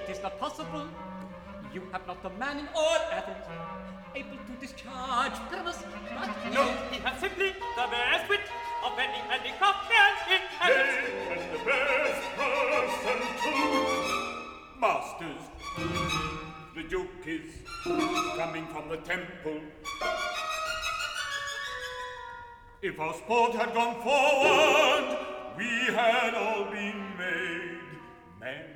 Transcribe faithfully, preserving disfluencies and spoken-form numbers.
it is not possible. You have not a man in all Athens able to discharge Pyramus, but he No, he has simply the best wit of any handicraft man in Athens. Yes, and the best person too. Masters, the Duke is coming from the temple. If our sport had gone forward, we had all been made men.